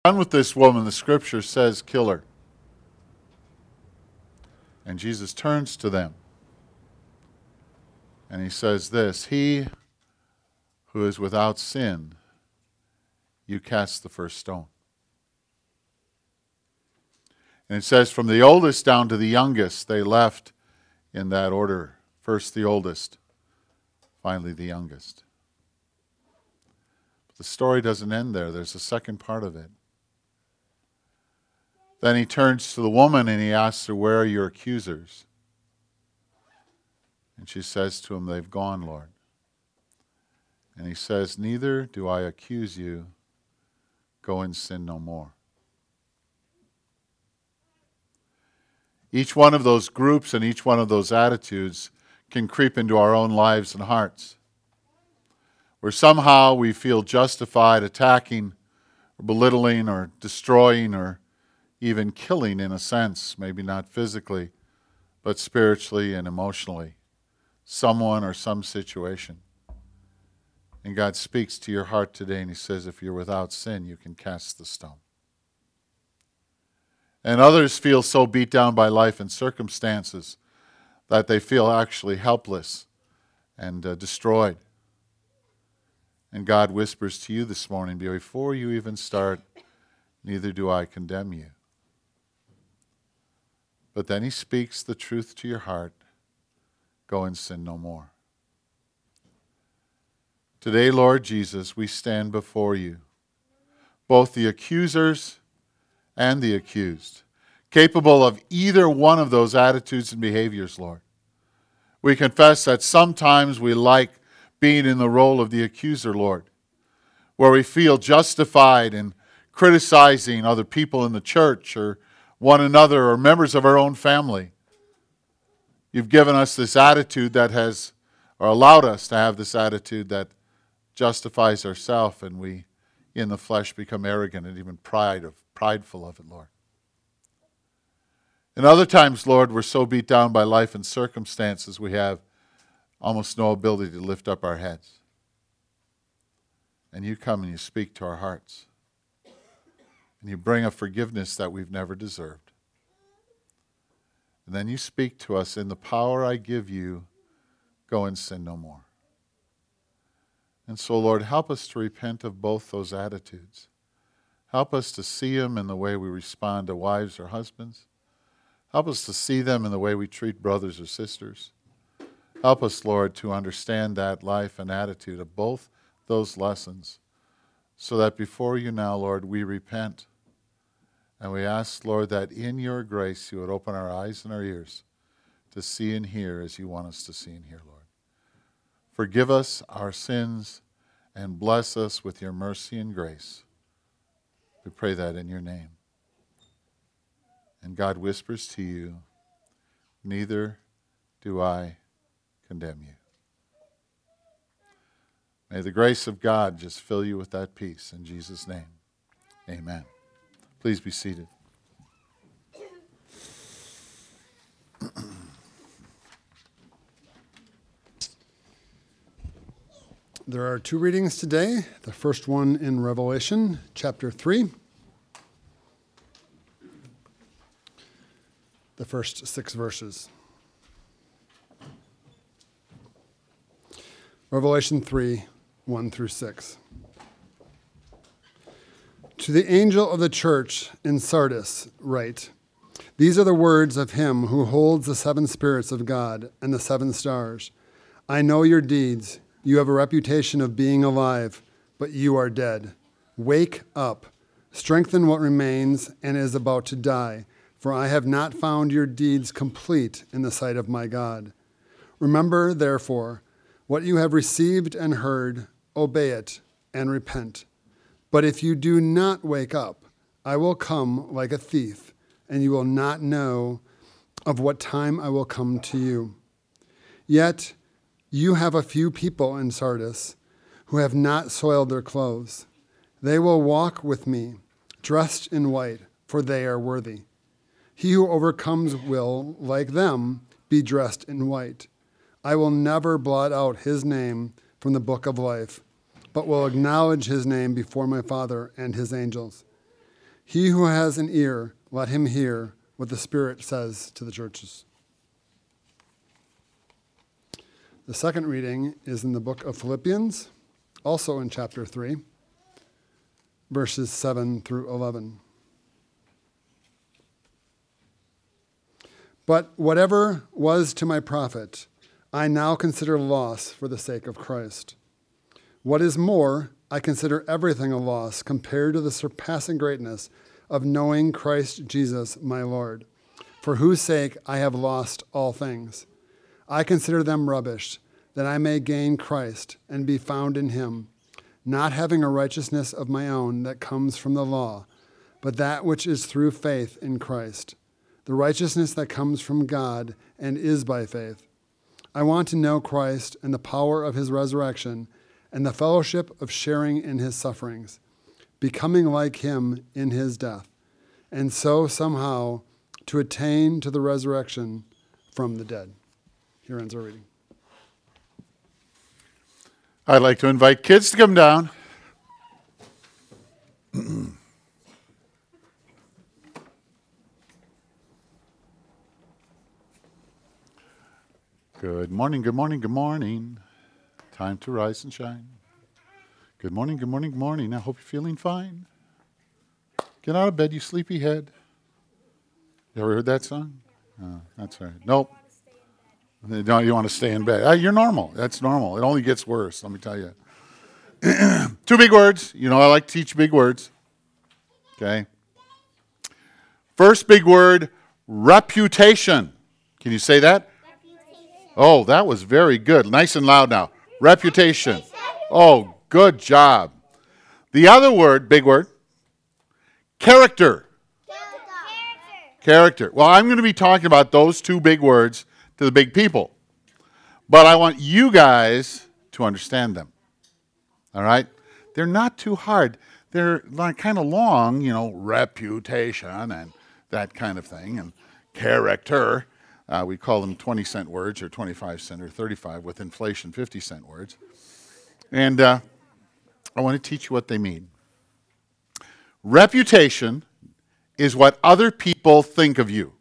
Done with this woman, the scripture says, kill her. And Jesus turns to them and he says this, he who is without sin, you cast the first stone. And it says from the oldest down to the youngest, they left in that order. First the oldest, finally the youngest. But the story doesn't end there. There's a second part of it. Then he turns to the woman and he asks her, where are your accusers? And she says to him, they've gone, Lord. And he says, neither do I accuse you. Go and sin no more. Each one of those groups and each one of those attitudes can creep into our own lives and hearts, where somehow we feel justified attacking or belittling or destroying or even killing in a sense, maybe not physically, but spiritually and emotionally, someone or some situation. And God speaks to your heart today and he says, if you're without sin, you can cast the stone. And others feel so beat down by life and circumstances that they feel actually helpless and destroyed. And God whispers to you this morning, before you even start, neither do I condemn you. But then he speaks the truth to your heart. Go and sin no more. Today, Lord Jesus, we stand before you, both the accusers and the accused, capable of either one of those attitudes and behaviors, Lord. We confess that sometimes we like being in the role of the accuser, Lord, where we feel justified in criticizing other people in the church or one another or members of our own family. You've given us this attitude that has, or allowed us to have this attitude that justifies ourselves, and we, in the flesh, become arrogant and even prideful of it, Lord. And other times, Lord, we're so beat down by life and circumstances, we have almost no ability to lift up our heads. And you come and you speak to our hearts. And you bring a forgiveness that we've never deserved. And then you speak to us, in the power I give you, go and sin no more. And so, Lord, help us to repent of both those attitudes. Help us to see them in the way we respond to wives or husbands. Help us to see them in the way we treat brothers or sisters. Help us, Lord, to understand that life and attitude of both those lessons, so that before you now, Lord, we repent. And we ask, Lord, that in your grace you would open our eyes and our ears to see and hear as you want us to see and hear, Lord. Forgive us our sins and bless us with your mercy and grace. We pray that in your name. And God whispers to you, neither do I condemn you. May the grace of God just fill you with that peace. In Jesus' name, amen. Please be seated. There are two readings today. The first one in Revelation, chapter 3. The first 6 verses. Revelation 3, 1 through 6. To the angel of the church in Sardis write, these are the words of him who holds the 7 spirits of God and the 7 stars. I know your deeds. You have a reputation of being alive, but you are dead. Wake up, strengthen what remains and is about to die, for I have not found your deeds complete in the sight of my God. Remember, therefore, what you have received and heard, obey it and repent. But if you do not wake up, I will come like a thief, and you will not know of what time I will come to you. Yet you have a few people in Sardis who have not soiled their clothes. They will walk with me, dressed in white, for they are worthy. He who overcomes will, like them, be dressed in white. I will never blot out his name from the book of life, but will acknowledge his name before my Father and his angels. He who has an ear, let him hear what the Spirit says to the churches. The second reading is in the book of Philippians, also in chapter 3, verses 7 through 11. But whatever was to my profit, I now consider loss for the sake of Christ. What is more, I consider everything a loss compared to the surpassing greatness of knowing Christ Jesus my Lord, for whose sake I have lost all things. I consider them rubbish, that I may gain Christ and be found in him, not having a righteousness of my own that comes from the law, but that which is through faith in Christ, the righteousness that comes from God and is by faith. I want to know Christ and the power of his resurrection and the fellowship of sharing in his sufferings, becoming like him in his death, and so somehow to attain to the resurrection from the dead. Here ends our reading. I'd like to invite kids to come down. Good morning, good morning, good morning. Time to rise and shine. Good morning, good morning, good morning. I hope you're feeling fine. Get out of bed, you sleepyhead. You ever heard that song? Oh, that's all right. Nope. No, you want to stay in bed. You're normal. That's normal. It only gets worse, let me tell you. 2 big words. You know, I like to teach big words. Okay. First big word, reputation. Can you say that? Oh, that was very good. Nice and loud now. Reputation. Oh, good job. The other word, big word, character. Character. Well, I'm going to be talking about those 2 big words to the big people. But I want you guys to understand them. All right? They're not too hard. They're like kind of long, you know, reputation and that kind of thing, and character. We call them 20-cent words or 25-cent or 35 with inflation 50-cent words. And I want to teach you what they mean. Reputation is what other people think of you.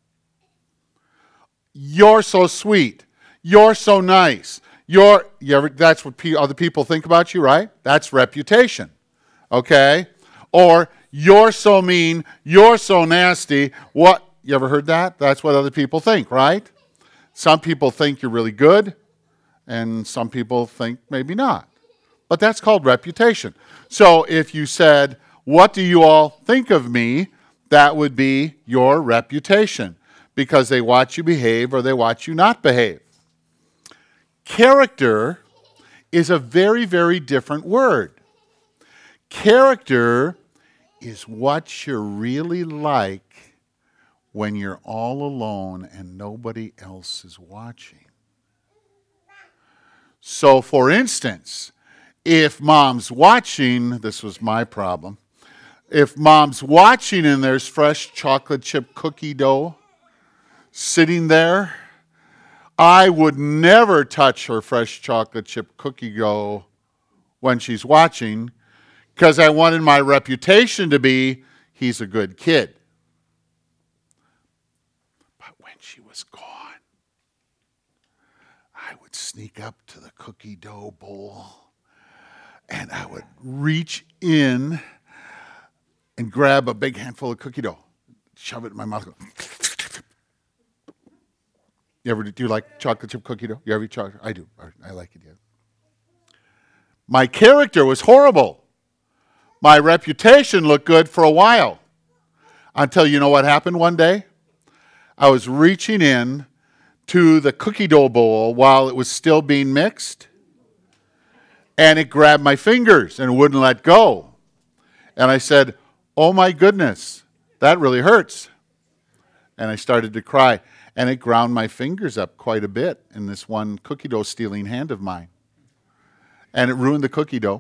You're so sweet. You're so nice. That's what other people think about you, right? That's reputation. Okay? Or you're so mean, you're so nasty. What? You ever heard that? That's what other people think, right? Some people think you're really good, and some people think maybe not. But that's called reputation. So if you said, what do you all think of me? That would be your reputation, because they watch you behave or they watch you not behave. Character is a very, very different word. Character is what you're really like when you're all alone and nobody else is watching. So, for instance, if mom's watching, this was my problem, if mom's watching and there's fresh chocolate chip cookie dough sitting there, I would never touch her fresh chocolate chip cookie dough when she's watching, because I wanted my reputation to be, he's a good kid. She was gone. I would sneak up to the cookie dough bowl and I would reach in and grab a big handful of cookie dough, shove it in my mouth. Do you like chocolate chip cookie dough? You ever eat chocolate? I do. I like it, yeah. My character was horrible. My reputation looked good for a while. Until you know what happened one day? I was reaching in to the cookie dough bowl while it was still being mixed, and it grabbed my fingers and wouldn't let go. And I said, oh my goodness, that really hurts. And I started to cry, and it ground my fingers up quite a bit in this one cookie dough stealing hand of mine. And it ruined the cookie dough.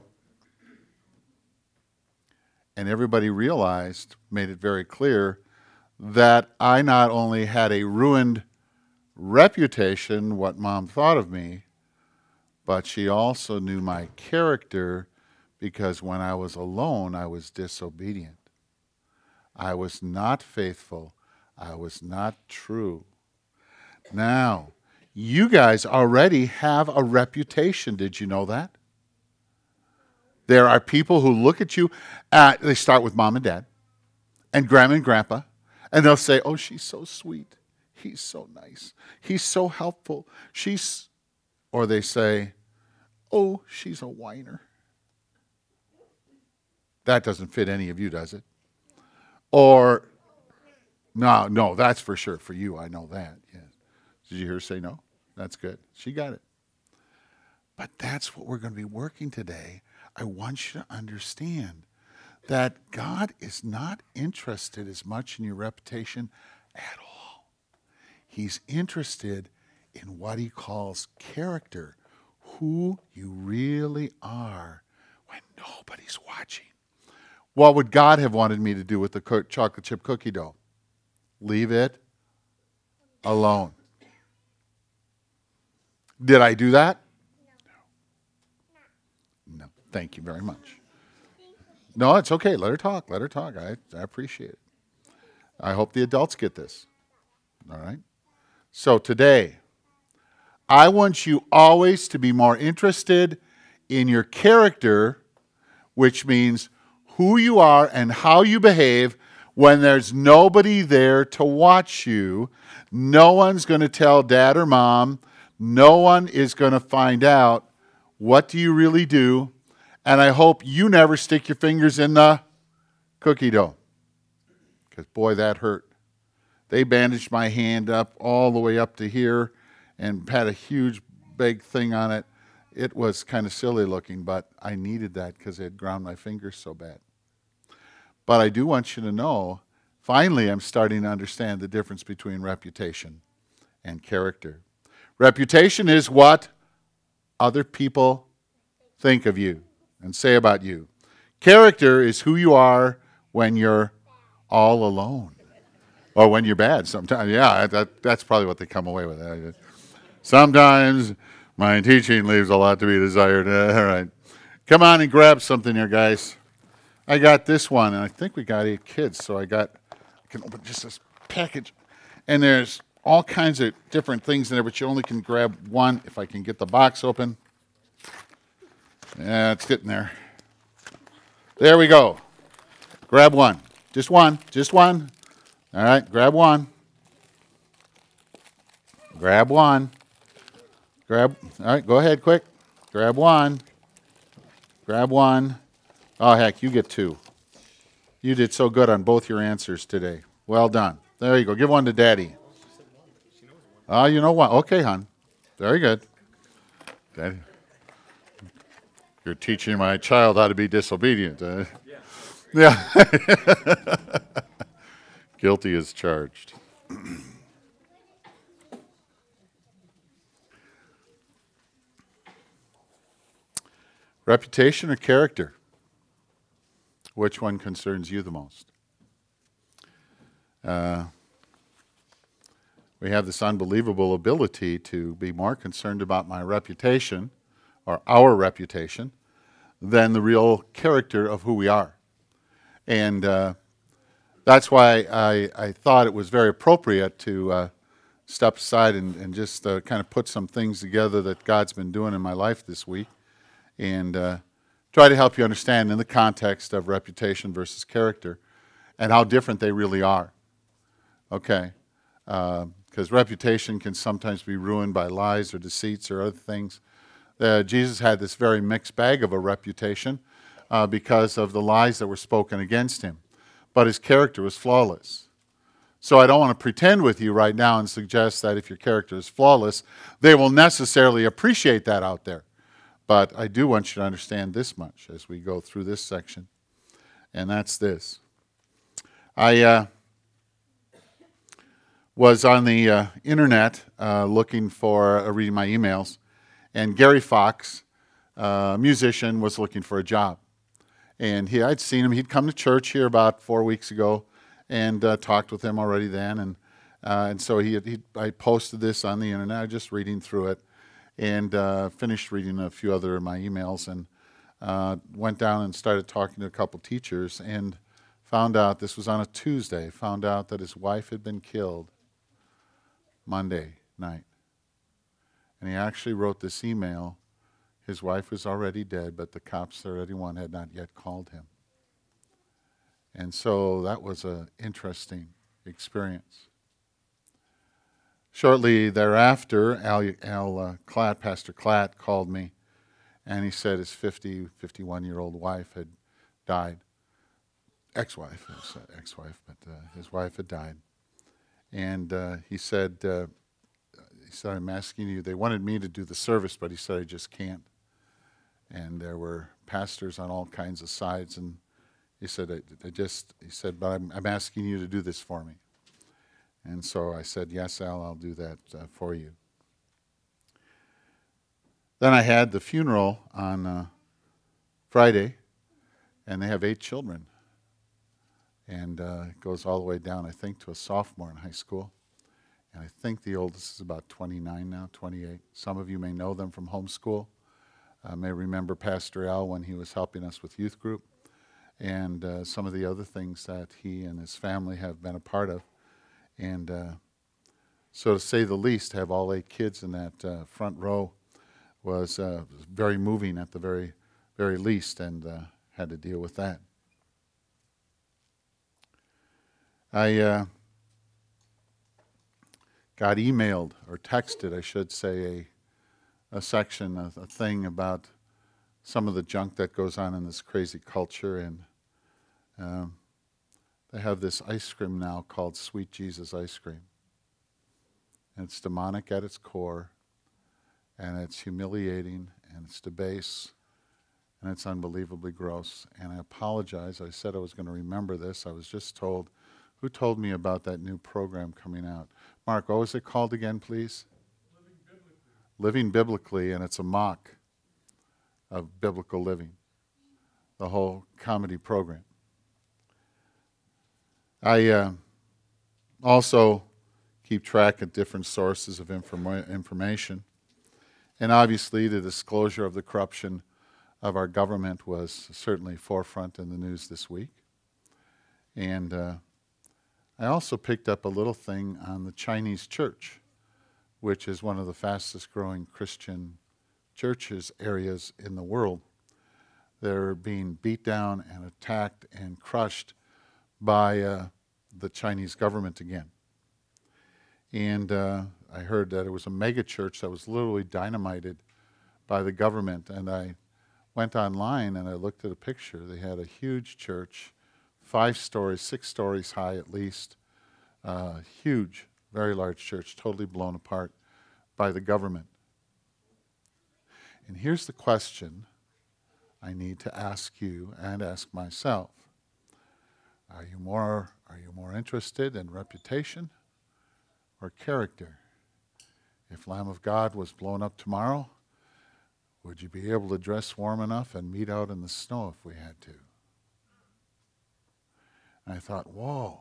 And everybody realized, made it very clear, that I not only had a ruined reputation, what mom thought of me, but she also knew my character, because when I was alone, I was disobedient. I was not faithful. I was not true. Now, you guys already have a reputation. Did you know that? There are people who look at you, they start with mom and dad and grandma and grandpa, and they'll say, oh, she's so sweet. He's so nice. He's so helpful. Or they say, oh, she's a whiner. That doesn't fit any of you, does it? Or, no, that's for sure for you. I know that. Yes. Did you hear her say no? That's good. She got it. But that's what we're going to be working today. I want you to understand that God is not interested as much in your reputation at all. He's interested in what he calls character, who you really are when nobody's watching. What would God have wanted me to do with the chocolate chip cookie dough? Leave it alone. Did I do that? No. Thank you very much. No, it's okay. Let her talk. Let her talk. I appreciate it. I hope the adults get this. All right? So today, I want you always to be more interested in your character, which means who you are and how you behave when there's nobody there to watch you. No one's going to tell dad or mom. No one is going to find out what do you really do. And I hope you never stick your fingers in the cookie dough. Because, boy, that hurt. They bandaged my hand up all the way up to here and had a huge, big thing on it. It was kind of silly looking, but I needed that because it had ground my fingers so bad. But I do want you to know, finally, I'm starting to understand the difference between reputation and character. Reputation is what other people think of you and say about you. Character is who you are when you're all alone. Or when you're bad sometimes. Yeah, that's probably what they come away with. Sometimes my teaching leaves a lot to be desired. All right. Come on and grab something here, guys. I got this one, and I think we got 8 kids, so I can open just this package. And there's all kinds of different things in there, but you only can grab one if I can get the box open. Yeah, it's getting there. There we go. Grab one. Just one. Just one. All right, grab one. Grab one. All right, go ahead, quick. Grab one. Grab one. Oh, heck, you get 2. You did so good on both your answers today. Well done. There you go. Give one to Daddy. Oh, you know what? Okay, hon. Very good. Daddy. You're teaching my child how to be disobedient. Yeah. Guilty as charged. Reputation or character? Which one concerns you the most? We have this unbelievable ability to be more concerned about my reputation or our reputation than the real character of who we are. And that's why I thought it was very appropriate to step aside and just kind of put some things together that God's been doing in my life this week and try to help you understand in the context of reputation versus character and how different they really are. Okay? Because reputation can sometimes be ruined by lies or deceits or other things. Jesus had this very mixed bag of a reputation because of the lies that were spoken against him. But his character was flawless. So I don't want to pretend with you right now and suggest that if your character is flawless, they will necessarily appreciate that out there. But I do want you to understand this much as we go through this section, and that's this. I was on the internet looking for, reading my emails, and Gary Fox, a musician, was looking for a job. And I'd seen him. He'd come to church here about 4 weeks ago and talked with him already then. And so I posted this on the internet. I was just reading through it and finished reading a few other of my emails and went down and started talking to a couple teachers and found out, this was on a Tuesday, found out that his wife had been killed Monday night. And he actually wrote this email. His wife was already dead, but the cops, 31, had not yet called him. And so that was an interesting experience. Shortly thereafter, Klatt, Pastor Klatt, called me, and he said his 51-year-old wife had died. Ex-wife, but his wife had died. And he said, I'm asking you, they wanted me to do the service, but he said, I just can't. And there were pastors on all kinds of sides, and he said, but I'm asking you to do this for me. And so I said, yes, Al, I'll do that for you. Then I had the funeral on Friday, and they have 8 children. And it goes all the way down, I think, to a sophomore in high school. And I think the oldest is about 29 now, 28. Some of you may know them from homeschool. May remember Pastor Al when he was helping us with youth group, and some of the other things that he and his family have been a part of. And so to say the least, to have all 8 kids in that front row was very moving at the very, very least, and had to deal with that. I got emailed, or texted, I should say, a section, a thing about some of the junk that goes on in this crazy culture, and they have this ice cream now called Sweet Jesus ice cream. And it's demonic at its core, and it's humiliating, and it's debased, and it's unbelievably gross. And I apologize. I said I was going to remember this. I was just told. Who told me about that new program coming out? Mark, what was it called again, please? Living Biblically, and it's a mock of biblical living, the whole comedy program. I also keep track of different sources of information, and obviously the disclosure of the corruption of our government was certainly forefront in the news this week. And I also picked up a little thing on the Chinese church, which is one of the fastest growing Christian churches areas in the world. They're being beat down and attacked and crushed by the Chinese government again. And I heard that it was a mega church that was literally dynamited by the government. And I went online and I looked at a picture. They had a huge church, 5 stories, 6 stories high at least. Huge, very large church, totally blown apart by the government. And here's the question I need to ask you and ask myself. Are you more interested in reputation or character? If Lamb of God was blown up tomorrow, would you be able to dress warm enough and meet out in the snow if we had to? And I thought, whoa.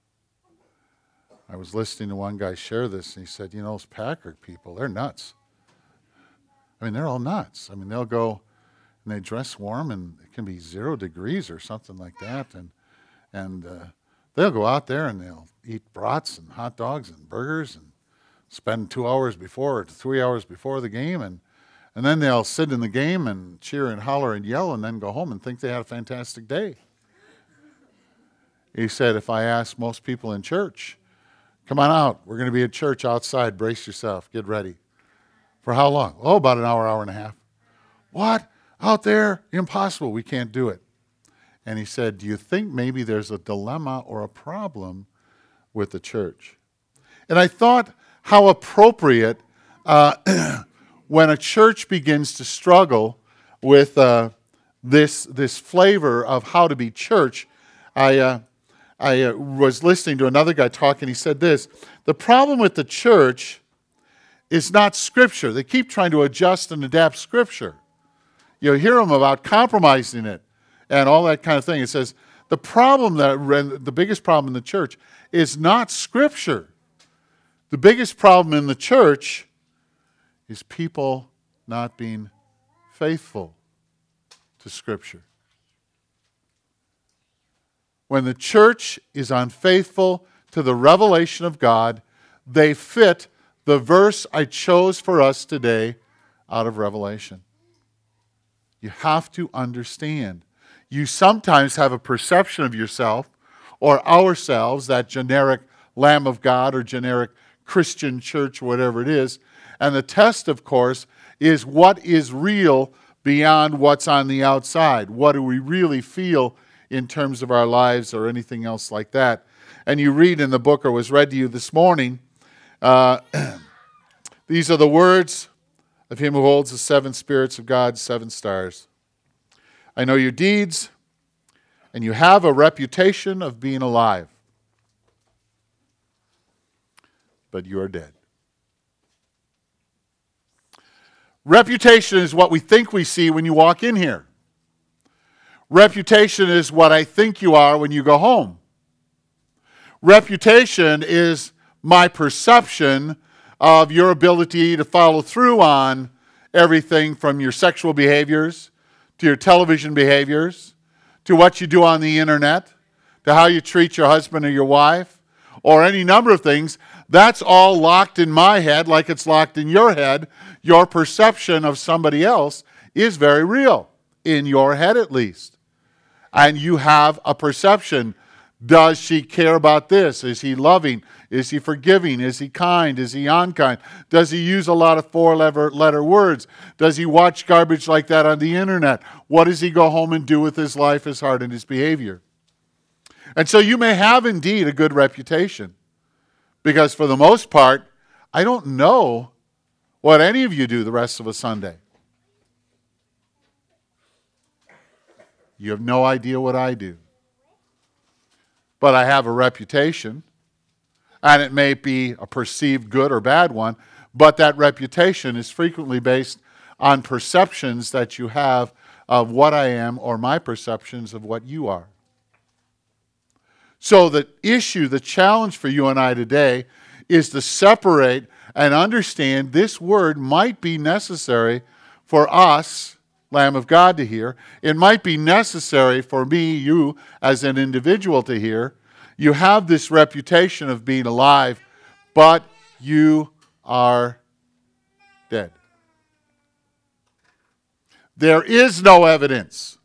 I was listening to one guy share this, and he said, those Packard people, they're nuts. I mean, they're all nuts. I mean, they'll go and they dress warm, and it can be 0 degrees or something like that, and they'll go out there and they'll eat brats and hot dogs and burgers and spend 2 hours before or 3 hours before the game, and then they'll sit in the game and cheer and holler and yell and then go home and think they had a fantastic day. He said, if I ask most people in church, come on out, we're going to be at church outside, brace yourself, get ready. For how long? Oh, about an hour, hour and a half. What? Out there? Impossible, we can't do it. And he said, do you think maybe there's a dilemma or a problem with the church? And I thought how appropriate when a church begins to struggle with this flavor of how to be church. I was listening to another guy talk, and he said this: the problem with the church is not Scripture. They keep trying to adjust and adapt Scripture. You hear them about compromising it and all that kind of thing. It says the biggest problem in the church is not Scripture. The biggest problem in the church is people not being faithful to Scripture. When the church is unfaithful to the revelation of God, they fit the verse I chose for us today out of Revelation. You have to understand. You sometimes have a perception of yourself or ourselves, that generic Lamb of God or generic Christian church, whatever it is. And the test, of course, is what is real beyond what's on the outside. What do we really feel in terms of our lives or anything else like that? And you read in the book, or was read to you this morning, these are the words of him who holds the seven spirits of God, seven stars. I know your deeds, and you have a reputation of being alive, but you are dead. Reputation is what we think we see when you walk in here. Reputation is what I think you are when you go home. Reputation is my perception of your ability to follow through on everything from your sexual behaviors to your television behaviors to what you do on the internet to how you treat your husband or your wife or any number of things. That's all locked in my head like it's locked in your head. Your perception of somebody else is very real, in your head at least. And you have a perception. Does she care about this? Is he loving? Is he forgiving? Is he kind? Is he unkind? Does he use a lot of four-letter words? Does he watch garbage like that on the internet? What does he go home and do with his life, his heart, and his behavior? And so you may have indeed a good reputation. Because for the most part, I don't know what any of you do the rest of a Sunday. You have no idea what I do. But I have a reputation, and it may be a perceived good or bad one, but that reputation is frequently based on perceptions that you have of what I am or my perceptions of what you are. So the issue, the challenge for you and I today is to separate and understand this word might be necessary for us, Lamb of God, to hear. It might be necessary for me, you, as an individual to hear. You have this reputation of being alive, but you are dead. There is no evidence.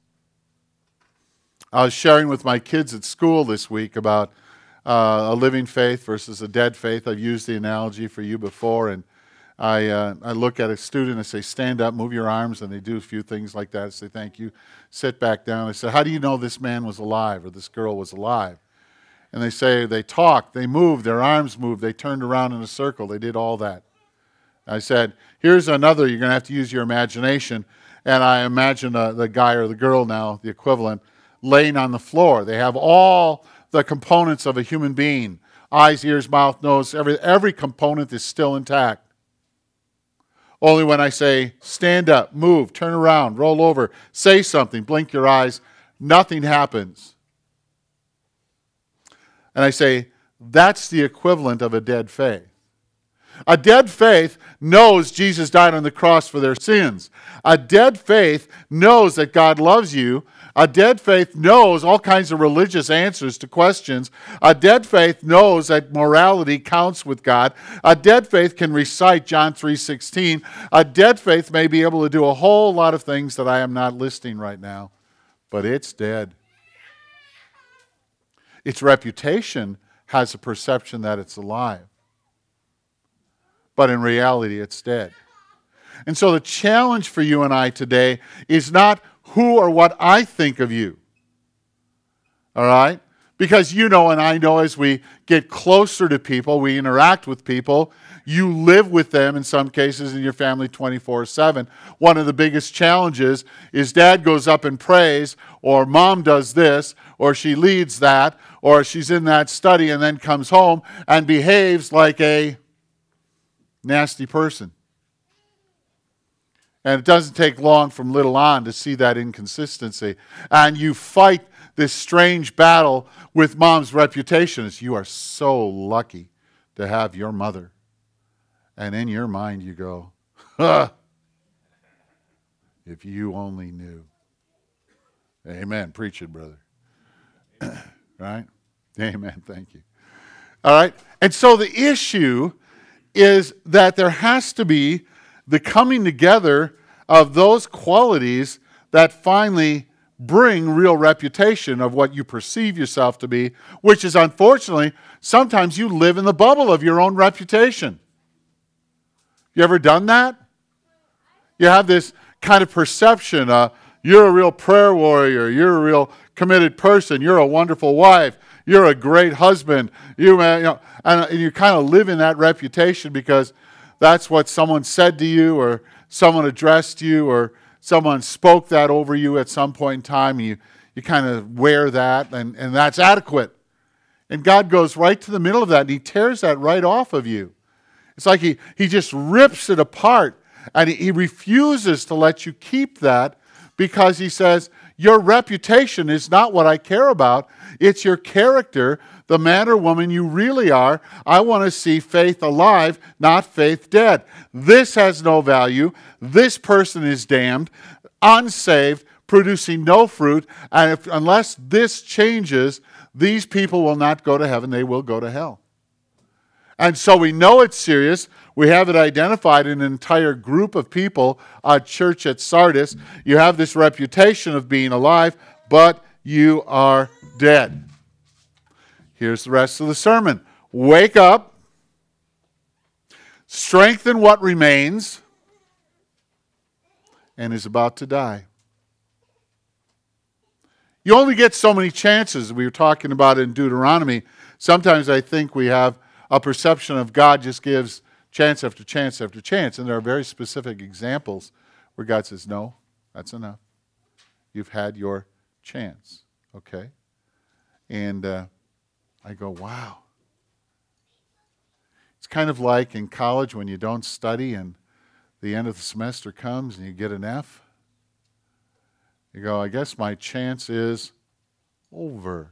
I was sharing with my kids at school this week about a living faith versus a dead faith. I've used the analogy for you before, and I look at a student and say, stand up, move your arms, and they do a few things like that. I say, thank you. Sit back down. I say, how do you know this man was alive or this girl was alive? And they say, they talked, they moved, their arms moved, they turned around in a circle, they did all that. I said, here's another, you're going to have to use your imagination. And I imagine the guy or the girl now, the equivalent, laying on the floor. They have all the components of a human being. Eyes, ears, mouth, nose, every component is still intact. Only when I say, stand up, move, turn around, roll over, say something, blink your eyes, nothing happens. And I say, that's the equivalent of a dead faith. A dead faith knows Jesus died on the cross for their sins. A dead faith knows that God loves you. A dead faith knows all kinds of religious answers to questions. A dead faith knows that morality counts with God. A dead faith can recite John 3:16. A dead faith may be able to do a whole lot of things that I am not listing right now, but it's dead. Its reputation has a perception that it's alive. But in reality, it's dead. And so the challenge for you and I today is not who or what I think of you. All right? Because you know and I know as we get closer to people, we interact with people, you live with them in some cases in your family 24/7. One of the biggest challenges is dad goes up and prays, or mom does this, or she leads that, or she's in that study and then comes home and behaves like a nasty person. And it doesn't take long from little on to see that inconsistency. And you fight this strange battle with mom's reputation as you are so lucky to have your mother. And in your mind you go, if you only knew. Amen. Preach it, brother. Right? Amen. Thank you. All right. And so the issue is that there has to be the coming together of those qualities that finally bring real reputation of what you perceive yourself to be, which is unfortunately, sometimes you live in the bubble of your own reputation. You ever done that? You have this kind of perception, you're a real prayer warrior, you're a real committed person, you're a wonderful wife, you're a great husband, and you kind of live in that reputation because that's what someone said to you, or someone addressed you, or someone spoke that over you at some point in time, and you kind of wear that, and that's adequate. And God goes right to the middle of that, and He tears that right off of you. It's like He just rips it apart, and He refuses to let you keep that because He says, your reputation is not what I care about. It's your character, the man or woman you really are. I want to see faith alive, not faith dead. This has no value. This person is damned, unsaved, producing no fruit. And unless this changes, these people will not go to heaven. They will go to hell. And so we know it's serious. We have it identified in an entire group of people, a church at Sardis. You have this reputation of being alive, but you are dead. Here's the rest of the sermon. Wake up, strengthen what remains, and is about to die. You only get so many chances. We were talking about in Deuteronomy. Sometimes I think we have a perception of God just gives chance after chance after chance. And there are very specific examples where God says, no, that's enough. You've had your chance. Okay? And I go, wow. It's kind of like in college when you don't study and the end of the semester comes and you get an F. You go, I guess my chance is over.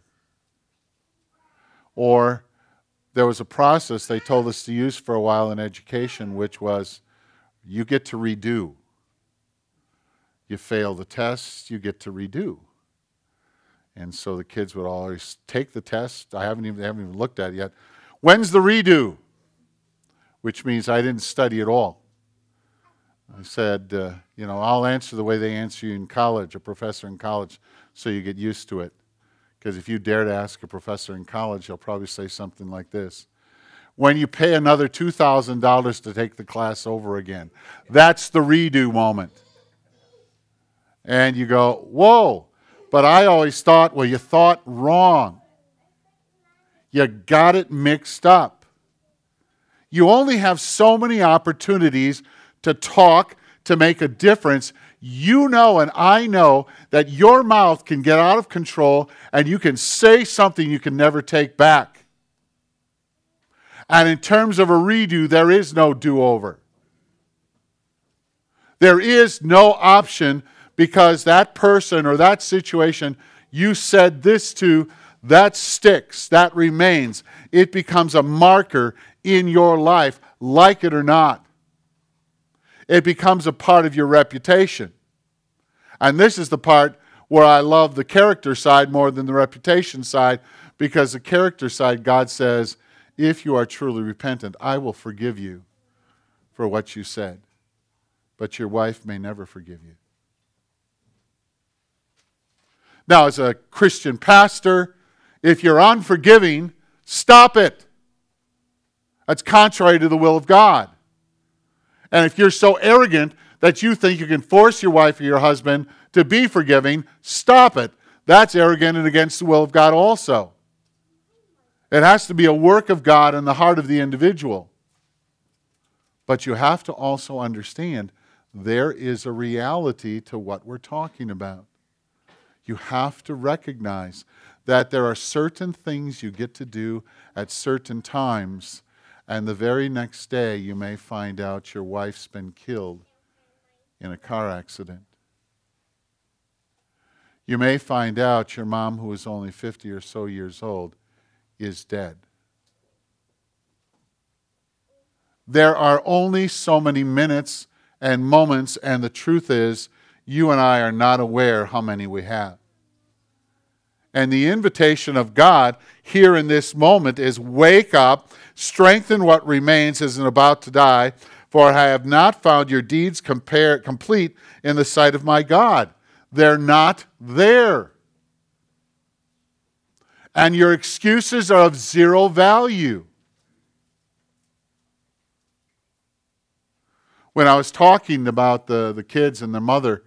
Or there was a process they told us to use for a while in education, which was you get to redo. You fail the test, you get to redo. And so the kids would always take the test. They haven't even looked at it yet. When's the redo? Which means I didn't study at all. I said, I'll answer the way they answer you in college, a professor in college, so you get used to it. Because if you dare to ask a professor in college, he'll probably say something like this. When you pay another $2,000 to take the class over again, that's the redo moment. And you go, whoa, but I always thought, well, you thought wrong. You got it mixed up. You only have so many opportunities to talk, to make a difference. You know and I know that your mouth can get out of control and you can say something you can never take back. And in terms of a redo, there is no do-over. There is no option because that person or that situation you said this to, that sticks, that remains. It becomes a marker in your life, like it or not. It becomes a part of your reputation. And this is the part where I love the character side more than the reputation side, because the character side, God says, if you are truly repentant, I will forgive you for what you said. But your wife may never forgive you. Now, as a Christian pastor, if you're unforgiving, stop it. That's contrary to the will of God. And if you're so arrogant that you think you can force your wife or your husband to be forgiving, stop it. That's arrogant and against the will of God also. It has to be a work of God in the heart of the individual. But you have to also understand there is a reality to what we're talking about. You have to recognize that there are certain things you get to do at certain times, and the very next day you may find out your wife's been killed in a car accident. You may find out your mom, who is only 50 or so years old, is dead. There are only so many minutes and moments, and the truth is, you and I are not aware how many we have. And the invitation of God here in this moment is wake up, strengthen what remains as and about to die, for I have not found your deeds complete in the sight of my God. They're not there. And your excuses are of zero value. When I was talking about the kids and their mother,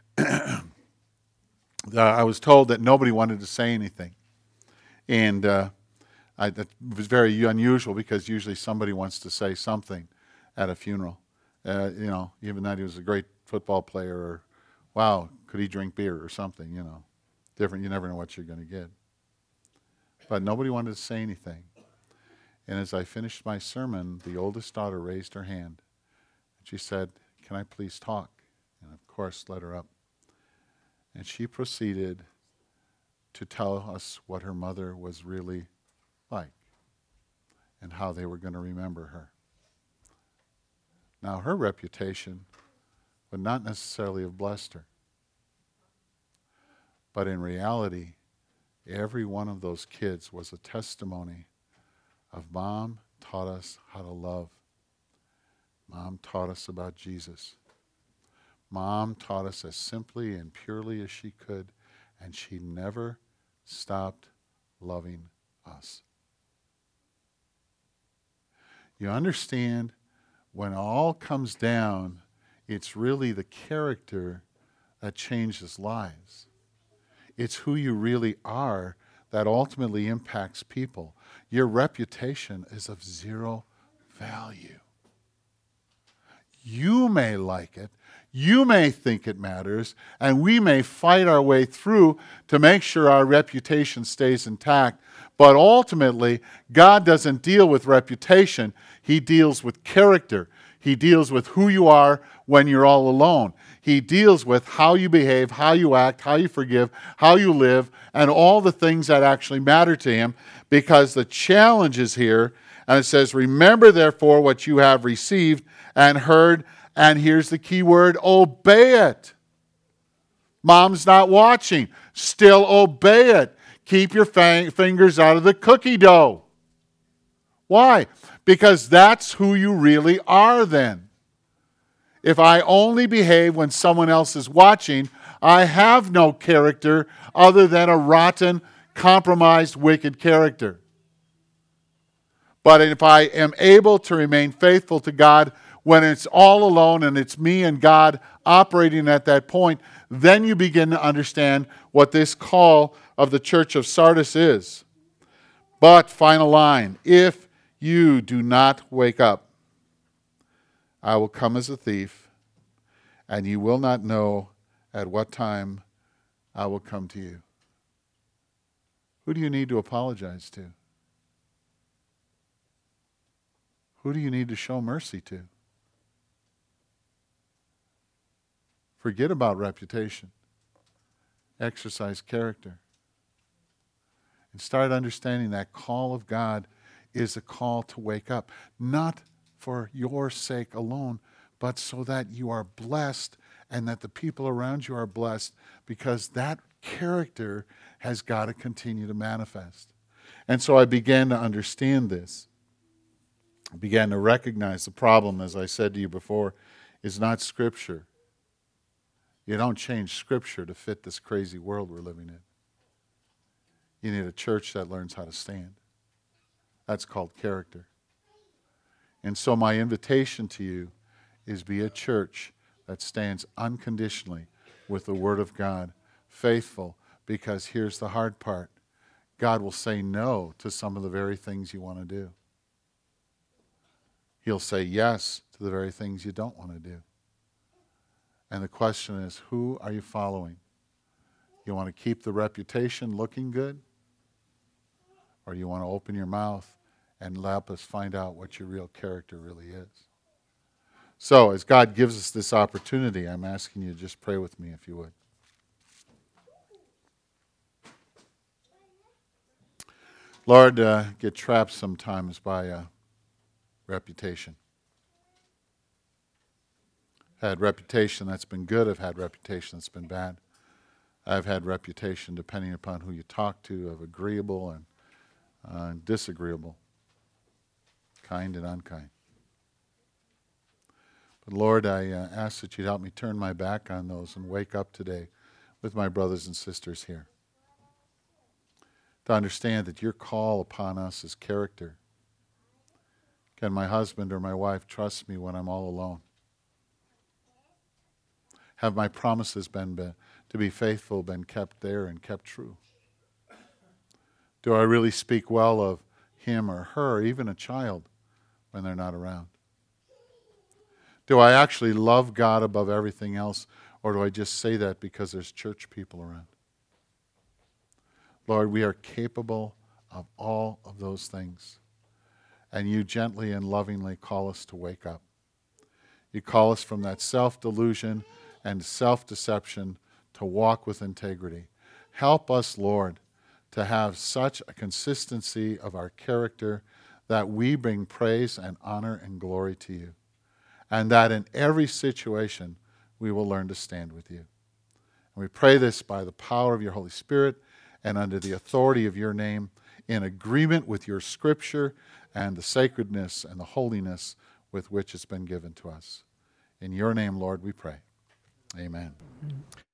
I was told that nobody wanted to say anything. And that was very unusual because usually somebody wants to say something at a funeral. Even that he was a great football player, or, wow, could he drink beer or something, Different, you never know what you're going to get. But nobody wanted to say anything. And as I finished my sermon, the oldest daughter raised her hand. She said, "Can I please talk?" And of course, let her up. And she proceeded to tell us what her mother was really like and how they were going to remember her. Now, her reputation would not necessarily have blessed her. But in reality, every one of those kids was a testimony of Mom taught us how to love. Mom taught us about Jesus. Mom taught us as simply and purely as she could, and she never stopped loving us. You understand, when all comes down, it's really the character that changes lives. It's who you really are that ultimately impacts people. Your reputation is of zero value. You may like it, you may think it matters, and we may fight our way through to make sure our reputation stays intact. But ultimately, God doesn't deal with reputation. He deals with character. He deals with who you are when you're all alone. He deals with how you behave, how you act, how you forgive, how you live, and all the things that actually matter to Him, because the challenge is here. And it says, remember therefore what you have received and heard, and here's the key word, obey it. Mom's not watching. Still obey it. Keep your fingers out of the cookie dough. Why? Because that's who you really are then. If I only behave when someone else is watching, I have no character other than a rotten, compromised, wicked character. But if I am able to remain faithful to God when it's all alone and it's me and God operating at that point, then you begin to understand what this call of the church of Sardis is. But, final line, if you do not wake up, I will come as a thief, and you will not know at what time I will come to you. Who do you need to apologize to? Who do you need to show mercy to? Forget about reputation. Exercise character. And start understanding that call of God is a call to wake up. Not for your sake alone, but so that you are blessed and that the people around you are blessed, because that character has got to continue to manifest. And so I began to understand this. I began to recognize the problem, as I said to you before, is not Scripture. You don't change Scripture to fit this crazy world we're living in. You need a church that learns how to stand. That's called character. And so my invitation to you is be a church that stands unconditionally with the Word of God, faithful, because here's the hard part. God will say no to some of the very things you want to do. He'll say yes to the very things you don't want to do. And the question is, who are you following? You want to keep the reputation looking good? Or you want to open your mouth and help us find out what your real character really is? So, as God gives us this opportunity, I'm asking you to just pray with me if you would. Lord, get trapped sometimes by reputation. I've had reputation that's been good. I've had reputation that's been bad. I've had reputation, depending upon who you talk to, of agreeable and disagreeable, kind and unkind. But Lord, I ask that you'd help me turn my back on those and wake up today with my brothers and sisters here, to understand that your call upon us is character. Can my husband or my wife trust me when I'm all alone? Have my promises been to be faithful been kept there and kept true? Do I really speak well of him or her, even a child, when they're not around? Do I actually love God above everything else, or do I just say that because there's church people around? Lord, we are capable of all of those things, and you gently and lovingly call us to wake up. You call us from that self-delusion and self-deception to walk with integrity. Help us, Lord, to have such a consistency of our character that we bring praise and honor and glory to you, and that in every situation we will learn to stand with you. And we pray this by the power of your Holy Spirit and under the authority of your name, in agreement with your scripture and the sacredness and the holiness with which it's been given to us. In your name, Lord, we pray. Amen.